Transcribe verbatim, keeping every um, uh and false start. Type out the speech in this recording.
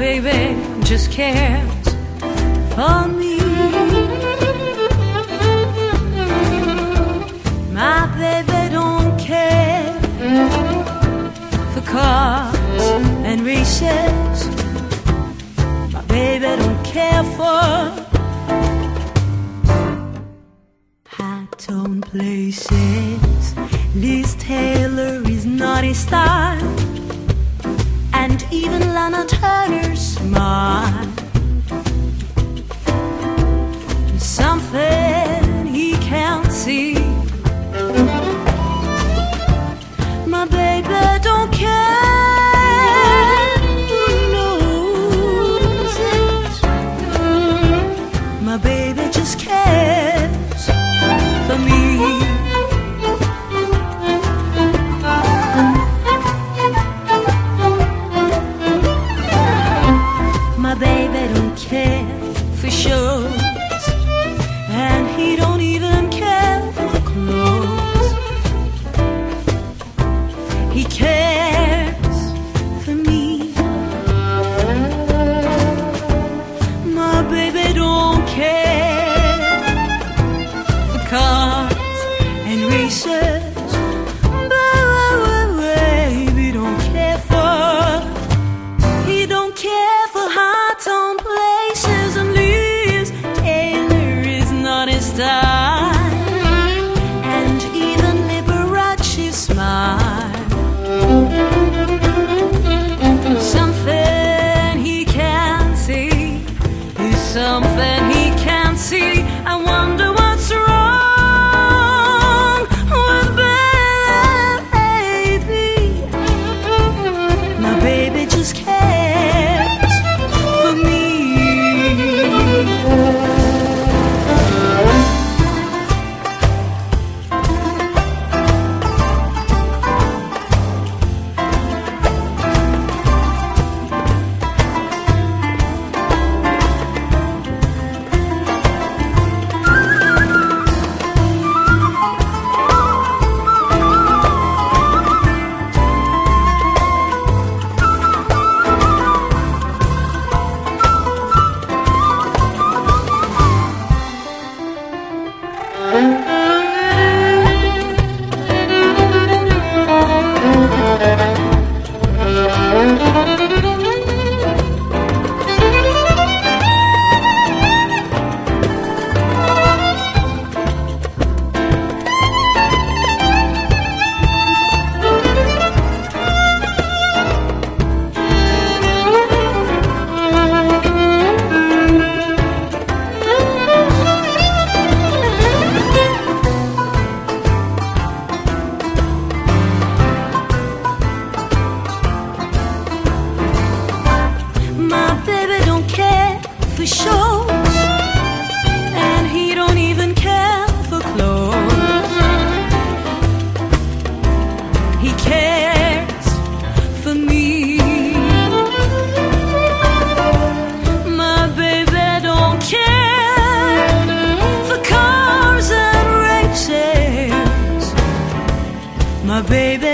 baby just cares for me. My baby don't care for cars and races. My baby don't care for high-tone places. Liz Taylor is not his style, and even Lana Turner's smile. Something he can't see. My baby don't care who knows it. My baby just cares for me. My baby don't care for shows, and he don't even care for clothes. He cares for me. My baby don't care for cars and races. Baby don't care for, he don't care for high-tone places, and Liz Taylor is not his style, and even Liberace's smile. Something he can't see is something he can't see. I wonder what's wrong with baby. My baby just cares for me. For shows, and he don't even care for clothes. He cares for me. My baby don't care for cars and races. My baby